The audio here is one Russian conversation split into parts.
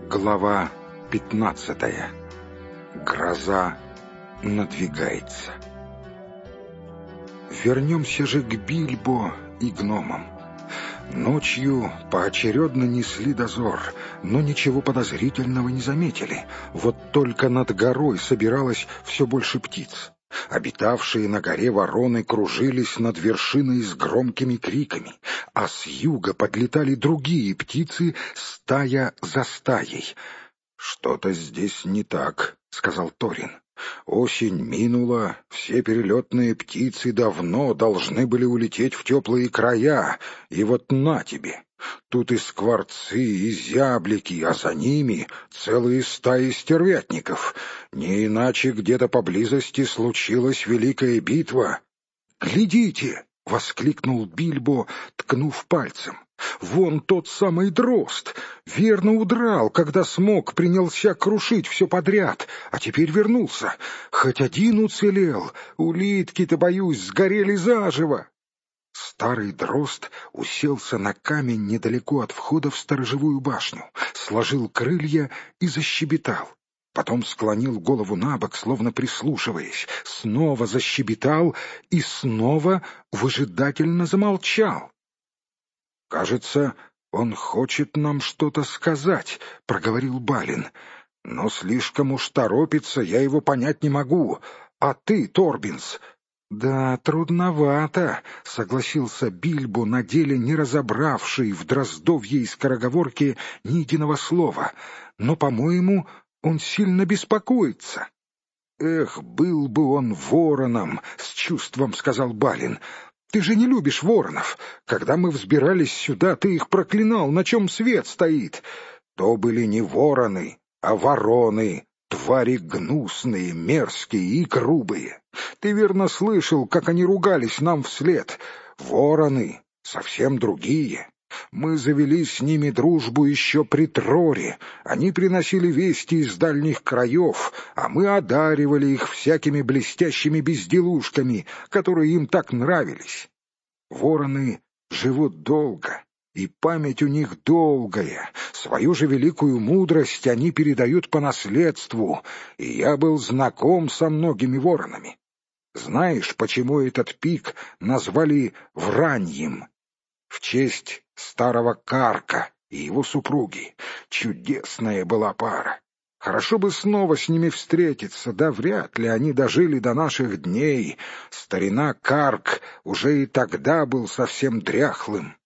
Глава 15. Гроза надвигается. Вернемся же к Бильбо и гномам. Ночью поочередно несли дозор, но ничего подозрительного не заметили. Вот только над горой собиралось все больше птиц. Обитавшие на горе вороны кружились над вершиной с громкими криками, а с юга подлетали другие птицы, стая за стаей. «Что-то здесь не так», — сказал Торин. «Осень минула, все перелетные птицы давно должны были улететь в теплые края, и вот на тебе! Тут и скворцы, и зяблики, а за ними целые стаи стервятников. Не иначе где-то поблизости случилась великая битва». «Глядите!» — воскликнул Бильбо, ткнув пальцем. «Вон тот самый дрозд! Верно удрал, когда Смог принялся крушить все подряд, а теперь вернулся. Хоть один уцелел, улитки-то, боюсь, сгорели заживо». Старый дрозд уселся на камень недалеко от входа в сторожевую башню, сложил крылья и защебетал. Потом склонил голову набок, словно прислушиваясь, снова защебетал и снова выжидательно замолчал. «Кажется, он хочет нам что-то сказать», — проговорил Балин. «Но слишком уж торопится, я его понять не могу. А ты, Торбинс?» «Да, трудновато», — согласился Бильбо, на деле не разобравший в дроздовьей скороговорке ни единого слова. «Но, по-моему, он сильно беспокоится». «Эх, был бы он вороном», — с чувством сказал Балин. «Ты же не любишь воронов. Когда мы взбирались сюда, ты их проклинал, на чем свет стоит». «То были не вороны, а вороны, твари гнусные, мерзкие и грубые. Ты верно слышал, как они ругались нам вслед. Вороны совсем другие. Мы завели с ними дружбу еще при Троре. Они приносили вести из дальних краев, а мы одаривали их всякими блестящими безделушками, которые им так нравились. Вороны живут долго, и память у них долгая. Свою же великую мудрость они передают по наследству, и я был знаком со многими воронами. Знаешь, почему этот пик назвали Враньем? В честь старого Карка и его супруги. Чудесная была пара. Хорошо бы снова с ними встретиться, да вряд ли они дожили до наших дней. Старина Карк уже и тогда был совсем дряхлым».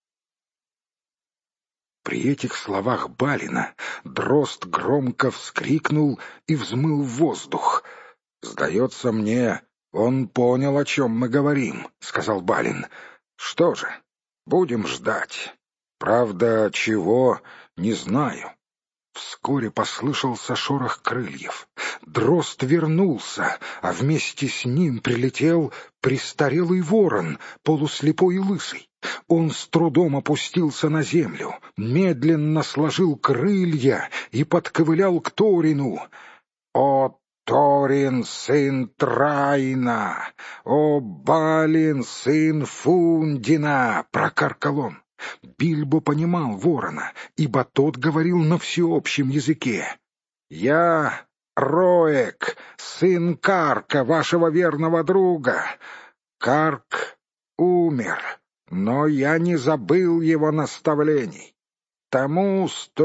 При этих словах Балина дрозд громко вскрикнул и взмыл в воздух. «Сдается мне, он понял, о чем мы говорим», — сказал Балин. «Что же, будем ждать. Правда, чего, не знаю». Вскоре послышался шорох крыльев. Дрозд вернулся, а вместе с ним прилетел престарелый ворон, полуслепой и лысый. Он с трудом опустился на землю, медленно сложил крылья и подковылял к Торину. «О, Торин, сын Трайна! О, Балин, сын Фундина!» — прокаркал он. Бильбо понимал ворона, ибо тот говорил на всеобщем языке. «Я Роек, сын Карка, вашего верного друга. Карк умер, но я не забыл его наставлений. Тому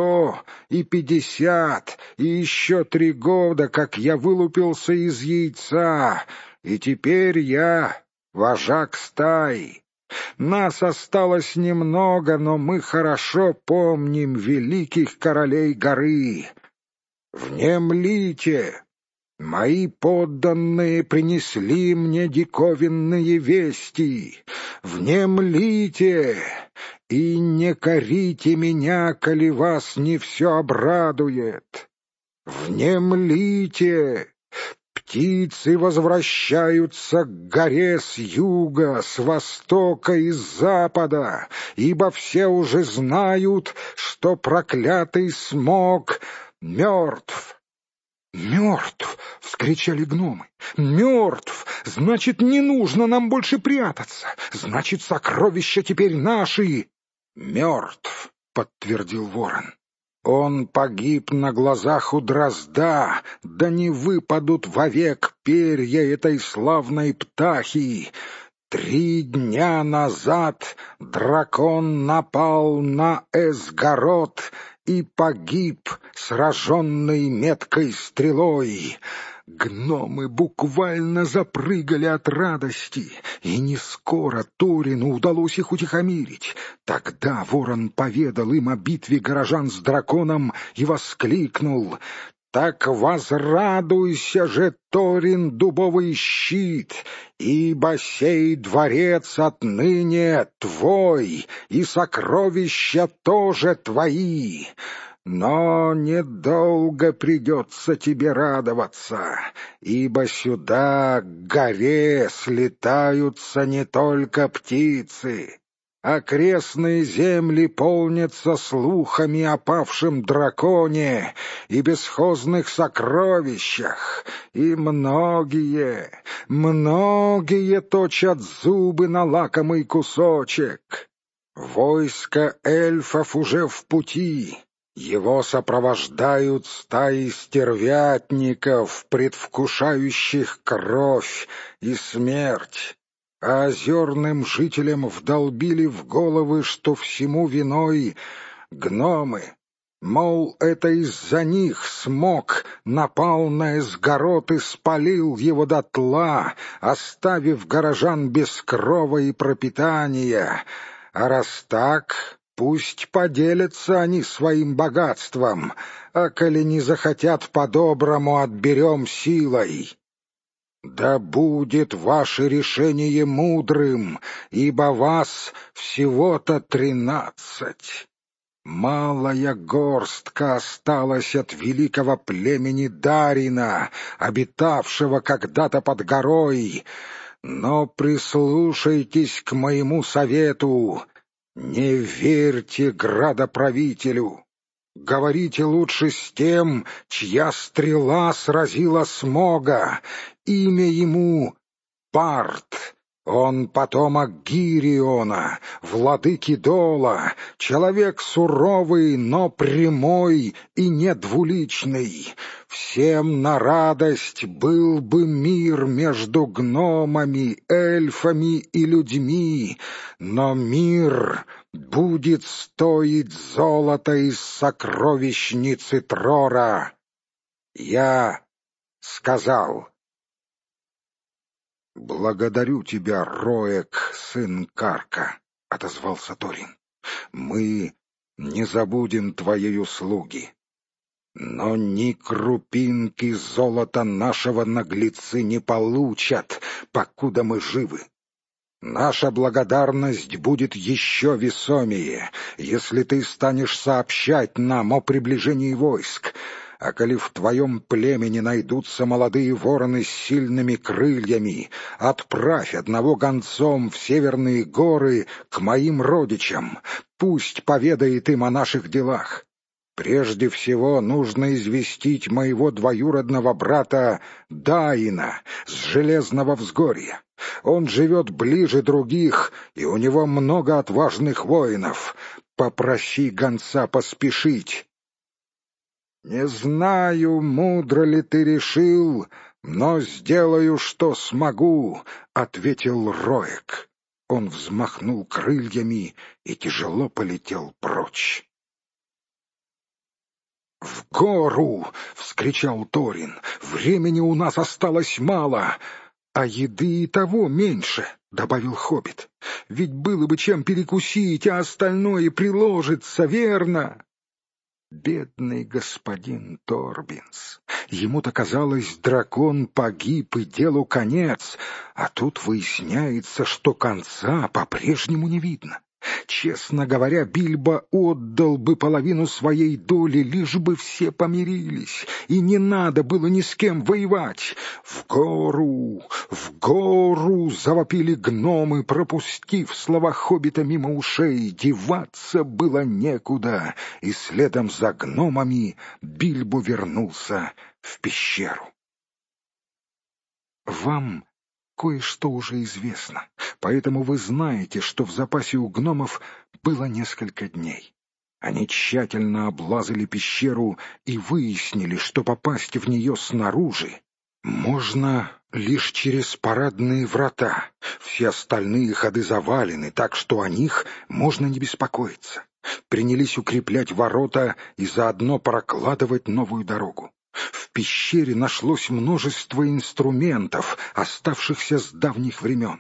150 и еще 3 года, как я вылупился из яйца, и теперь я вожак стаи. Нас осталось немного, но мы хорошо помним великих королей горы. Внемлите! Мои подданные принесли мне диковинные вести. Внемлите! И не корите меня, коли вас не все обрадует. Внемлите! Птицы возвращаются к горе с юга, с востока и с запада, ибо все уже знают, что проклятый Смог мертв». «Мертв!» — вскричали гномы. «Мертв! Значит, не нужно нам больше прятаться! Значит, сокровища теперь наши!» «Мертв!» — подтвердил ворон. Он погиб на глазах у дрозда, да не выпадут вовек перья этой славной птахи. 3 дня назад дракон напал на Эсгарот и погиб, сраженный меткой стрелой. Гномы буквально запрыгали от радости, и не скоро Торину удалось их утихомирить. Тогда ворон поведал им о битве горожан с драконом и воскликнул: «Так возрадуйся же, Торин, дубовый щит, ибо сей дворец отныне твой, и сокровища тоже твои». Но недолго придется тебе радоваться, ибо сюда, к горе, слетаются не только птицы. Окрестные земли полнятся слухами о павшем драконе и бесхозных сокровищах, и многие точат зубы на лакомый кусочек. Войско эльфов уже в пути. Его сопровождают стаи стервятников, предвкушающих кровь и смерть. А озерным жителям вдолбили в головы, что всему виной гномы. Мол, это из-за них Смог напал на Эсгарот и спалил его дотла, оставив горожан без крова и пропитания. А раз так, пусть поделятся они своим богатством, а коли не захотят по-доброму, отберем силой. Да будет ваше решение мудрым, ибо вас всего-то 13. Малая горстка осталась от великого племени Дарина, обитавшего когда-то под горой. Но прислушайтесь к моему совету. Не верьте градоправителю. Говорите лучше с тем, чья стрела сразила Смога. Имя ему Парт. Он потомок Гириона, владыки Дола, человек суровый, но прямой и недвуличный. Всем на радость был бы мир между гномами, эльфами и людьми, но мир будет стоить золота из сокровищницы Трора. Я сказал. «Благодарю тебя, Роек, сын Карка», — отозвался Торин. «Мы не забудем твоей услуги. Но ни крупинки золота нашего наглецы не получат, покуда мы живы. Наша благодарность будет еще весомее, если ты станешь сообщать нам о приближении войск. А коли в твоем племени найдутся молодые вороны с сильными крыльями, отправь одного гонцом в северные горы к моим родичам, пусть поведает им о наших делах. Прежде всего нужно известить моего двоюродного брата Даина с Железного Взгорья. Он живет ближе других, и у него много отважных воинов. Попроси гонца поспешить». «Не знаю, мудро ли ты решил, но сделаю, что смогу», — ответил Роек. Он взмахнул крыльями и тяжело полетел прочь. «В гору!» — вскричал Торин. «Времени у нас осталось мало, а еды и того меньше», — добавил хоббит. «Ведь было бы чем перекусить, а остальное приложится, верно?» Бедный господин Торбинс. Ему-то казалось, дракон погиб и делу конец, а тут выясняется, что конца по-прежнему не видно. Честно говоря, Бильбо отдал бы половину своей доли, лишь бы все помирились, и не надо было ни с кем воевать. В гору! Завопили гномы, пропустив слова хоббита мимо ушей. Деваться было некуда, и следом за гномами Бильбо вернулся в пещеру. Вам кое-что уже известно, поэтому вы знаете, что в запасе у гномов было несколько дней. Они тщательно облазали пещеру и выяснили, что попасть в нее снаружи можно лишь через парадные врата. Все остальные ходы завалены, так что о них можно не беспокоиться. Принялись укреплять ворота и заодно прокладывать новую дорогу. В пещере нашлось множество инструментов, оставшихся с давних времен.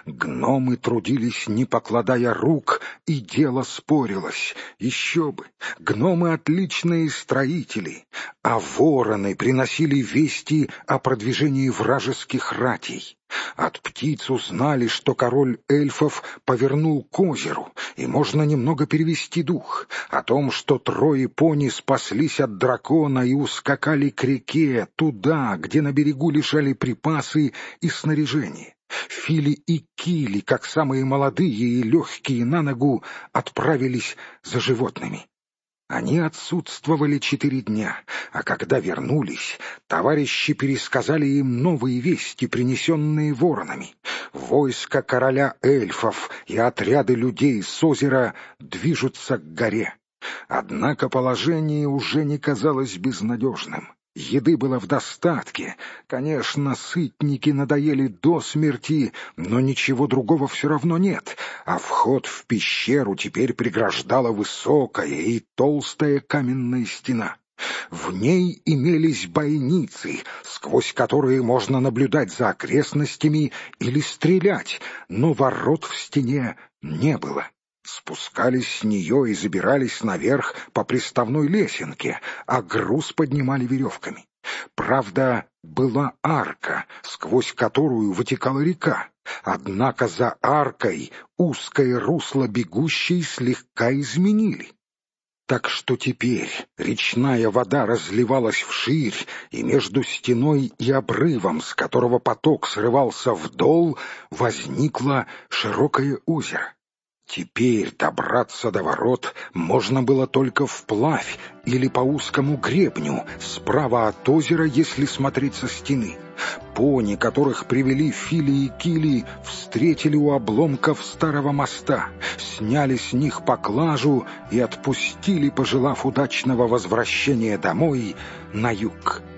Гномы трудились, не покладая рук, и дело спорилось. Еще бы! Гномы — отличные строители, а вороны приносили вести о продвижении вражеских ратей. От птиц узнали, что король эльфов повернул к озеру, и можно немного перевести дух. О том, что 3 пони спаслись от дракона и ускакали к реке, туда, где на берегу лежали припасы и снаряжение. Фили и Кили, как самые молодые и легкие на ногу, отправились за животными. Они отсутствовали 4 дня, а когда вернулись, товарищи пересказали им новые вести, принесенные воронами. Войско короля эльфов и отряды людей с озера движутся к горе. Однако положение уже не казалось безнадежным. Еды было в достатке. Конечно, сытники надоели до смерти, но ничего другого все равно нет, а вход в пещеру теперь преграждала высокая и толстая каменная стена. В ней имелись бойницы, сквозь которые можно наблюдать за окрестностями или стрелять, но ворот в стене не было. Спускались с нее и забирались наверх по приставной лесенке, а груз поднимали веревками. Правда, была арка, сквозь которую вытекала река, однако за аркой узкое русло бегущей слегка изменили. Так что теперь речная вода разливалась вширь, и между стеной и обрывом, с которого поток срывался вдол, возникло широкое озеро. Теперь добраться до ворот можно было только вплавь или по узкому гребню, справа от озера, если смотреть со стены. Пони, которых привели Фили и Кили, встретили у обломков старого моста, сняли с них поклажу и отпустили, пожелав удачного возвращения домой на юг.